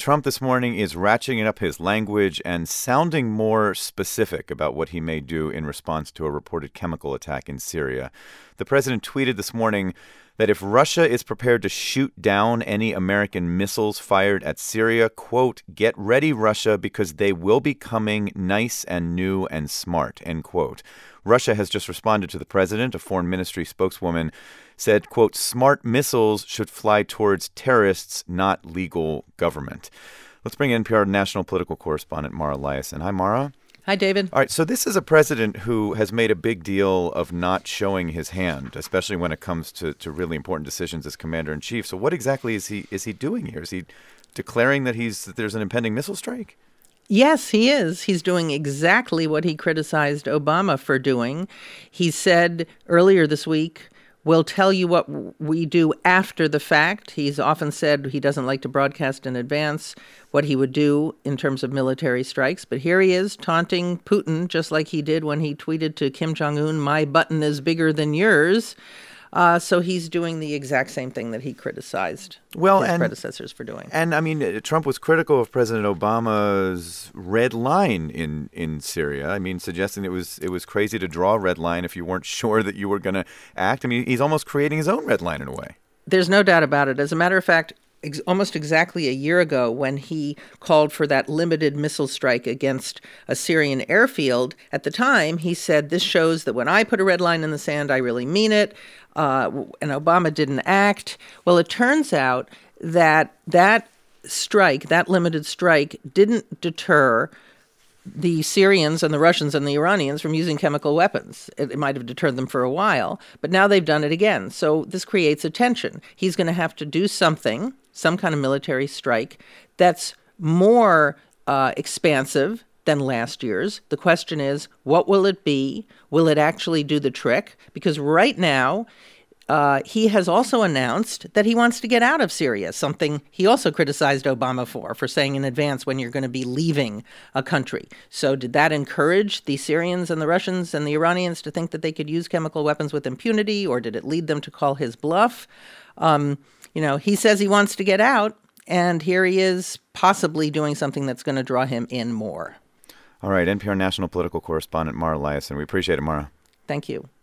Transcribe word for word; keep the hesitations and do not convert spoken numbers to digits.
Trump this morning is ratcheting up his language and sounding more specific about what he may do in response to a reported chemical attack in Syria. The president tweeted this morning that if Russia is prepared to shoot down any American missiles fired at Syria, quote, get ready, Russia, because they will be coming nice and new and smart, end quote. Russia has just responded to the president. A foreign ministry spokeswoman said, quote, smart missiles should fly towards terrorists, not legal government. Let's bring in N P R national political correspondent Mara Liasson. Hi, Mara. Hi, David. All right, so this is a president who has made a big deal of not showing his hand, especially when it comes to, to really important decisions as commander-in-chief. So what exactly is he is he doing here? Is he declaring that he's that there's an impending missile strike? Yes, he is. He's doing exactly what he criticized Obama for doing. He said earlier this week, we'll tell you what we do after the fact. He's often said he doesn't like to broadcast in advance what he would do in terms of military strikes. But here he is taunting Putin, just like he did when he tweeted to Kim Jong-un, my button is bigger than yours. Uh, so he's doing the exact same thing that he criticized well, his and, predecessors for doing. And, I mean, Trump was critical of President Obama's red line in, in Syria. I mean, suggesting it was it was crazy to draw a red line if you weren't sure that you were going to act. I mean, he's almost creating his own red line in a way. There's no doubt about it. As a matter of fact, ex- almost exactly a year ago when he called for that limited missile strike against a Syrian airfield, at the time he said, this shows that when I put a red line in the sand, I really mean it. Uh, and Obama didn't act. Well, it turns out that that strike, that limited strike, didn't deter the Syrians and the Russians and the Iranians from using chemical weapons. It, it might have deterred them for a while, but now they've done it again. So this creates a tension. He's going to have to do something, some kind of military strike, that's more uh, expansive than last year's. The question is, what will it be? Will it actually do the trick? Because right now, uh, he has also announced that he wants to get out of Syria, something he also criticized Obama for, for saying in advance when you're going to be leaving a country. So did that encourage the Syrians and the Russians and the Iranians to think that they could use chemical weapons with impunity, or did it lead them to call his bluff? Um, you know, he says he wants to get out, and here he is possibly doing something that's going to draw him in more. All right, N P R national political correspondent Mara Liasson. We appreciate it, Mara. Thank you.